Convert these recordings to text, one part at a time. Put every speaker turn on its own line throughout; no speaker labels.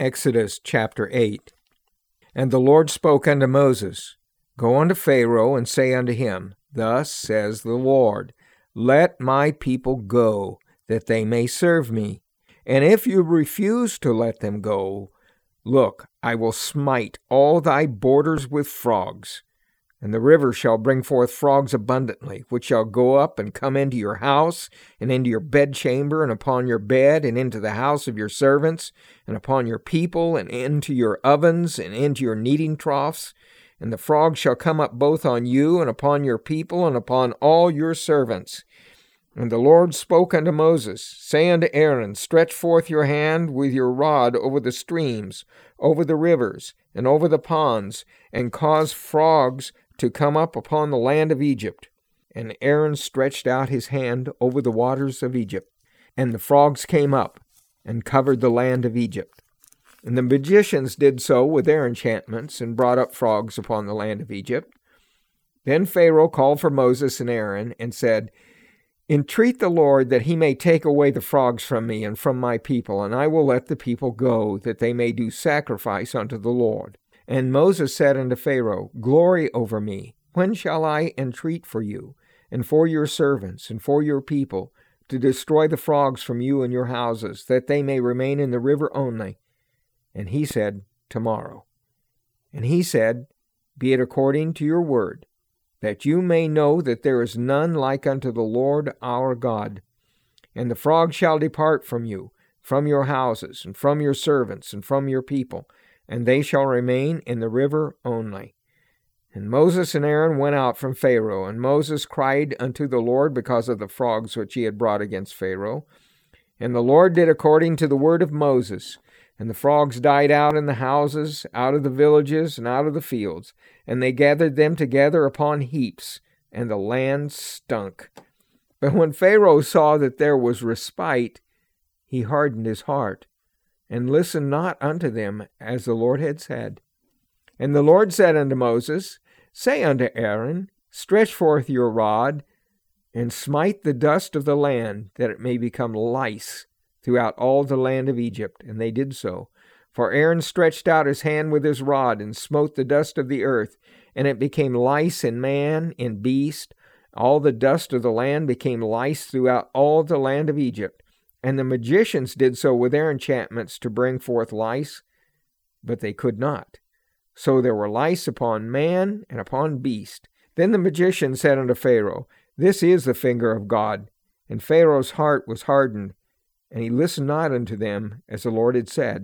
Exodus chapter 8. And the Lord spoke unto Moses, Go unto Pharaoh, and say unto him, Thus says the Lord, Let my people go, that they may serve me. And if you refuse to let them go, look, I will smite all thy borders with frogs. And the river shall bring forth frogs abundantly, which shall go up and come into your house, and into your bedchamber, and upon your bed, and into the house of your servants, and upon your people, and into your ovens, and into your kneading troughs. And the frogs shall come up both on you, and upon your people, and upon all your servants. And the Lord spoke unto Moses, Say unto Aaron, Stretch forth your hand with your rod over the streams, over the rivers, and over the ponds, and cause frogs to come up upon the land of Egypt. And Aaron stretched out his hand over the waters of Egypt, and the frogs came up and covered the land of Egypt. And the magicians did so with their enchantments, and brought up frogs upon the land of Egypt. Then Pharaoh called for Moses and Aaron, and said, Entreat the Lord that he may take away the frogs from me and from my people, and I will let the people go, that they may do sacrifice unto the Lord. And Moses said unto Pharaoh, Glory over me. When shall I entreat for you, and for your servants, and for your people, to destroy the frogs from you and your houses, that they may remain in the river only? And he said, Tomorrow. And he said, Be it according to your word, that you may know that there is none like unto the Lord our God. And the frogs shall depart from you, from your houses, and from your servants, and from your people, and they shall remain in the river only. And Moses and Aaron went out from Pharaoh, and Moses cried unto the Lord because of the frogs which he had brought against Pharaoh. And the Lord did according to the word of Moses. And the frogs died out in the houses, out of the villages, and out of the fields. And they gathered them together upon heaps, and the land stunk. But when Pharaoh saw that there was respite, he hardened his heart, and listened not unto them, as the Lord had said. And the Lord said unto Moses, Say unto Aaron, Stretch forth your rod, and smite the dust of the land, that it may become lice throughout all the land of Egypt. And they did so. For Aaron stretched out his hand with his rod, and smote the dust of the earth, and it became lice in man, in beast. All the dust of the land became lice throughout all the land of Egypt. And the magicians did so with their enchantments to bring forth lice, but they could not. So there were lice upon man and upon beast. Then the magician said unto Pharaoh, This is the finger of God. And Pharaoh's heart was hardened, and he listened not unto them, as the Lord had said.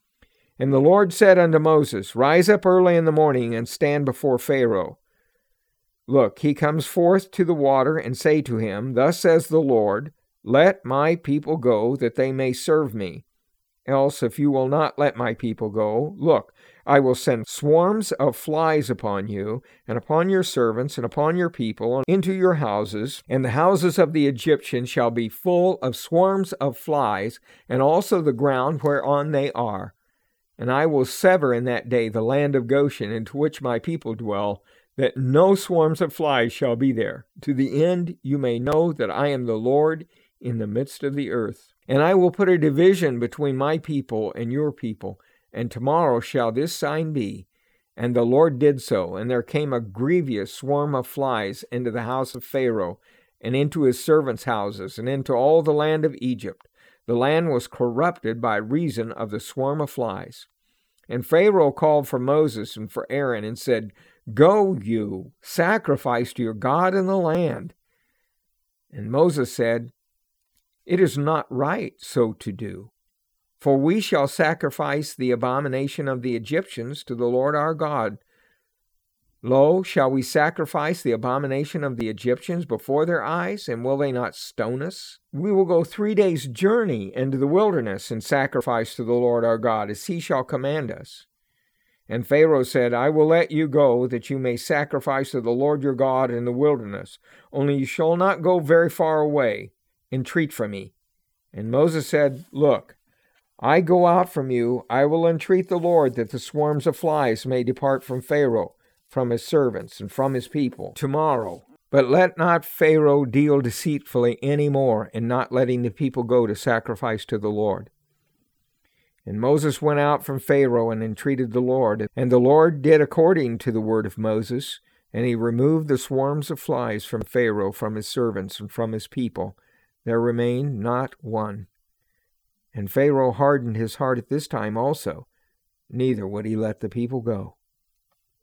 And the Lord said unto Moses, Rise up early in the morning, and stand before Pharaoh. Look, he comes forth to the water, and say to him, Thus says the Lord, Let my people go, that they may serve me. Else, if you will not let my people go, look, I will send swarms of flies upon you, and upon your servants, and upon your people, and into your houses, and the houses of the Egyptians shall be full of swarms of flies, and also the ground whereon they are. And I will sever in that day the land of Goshen, into which my people dwell, that no swarms of flies shall be there, to the end you may know that I am the Lord in the midst of the earth. And I will put a division between my people and your people, and tomorrow shall this sign be. And the Lord did so, and there came a grievous swarm of flies into the house of Pharaoh, and into his servants' houses, and into all the land of Egypt. The land was corrupted by reason of the swarm of flies. And Pharaoh called for Moses and for Aaron, and said, Go you, sacrifice to your God in the land. And Moses said, It is not right so to do. For we shall sacrifice the abomination of the Egyptians to the Lord our God. Lo, shall we sacrifice the abomination of the Egyptians before their eyes, and will they not stone us? We will go 3 days' journey into the wilderness and sacrifice to the Lord our God, as he shall command us. And Pharaoh said, I will let you go, that you may sacrifice to the Lord your God in the wilderness. Only you shall not go very far away. Entreat for me. And Moses said, Look, I go out from you. I will entreat the Lord that the swarms of flies may depart from Pharaoh, from his servants, and from his people tomorrow. But let not Pharaoh deal deceitfully any more in not letting the people go to sacrifice to the Lord. And Moses went out from Pharaoh and entreated the Lord. And the Lord did according to the word of Moses, and he removed the swarms of flies from Pharaoh, from his servants, and from his people. There remained not one. And Pharaoh hardened his heart at this time also, neither would he let the people go.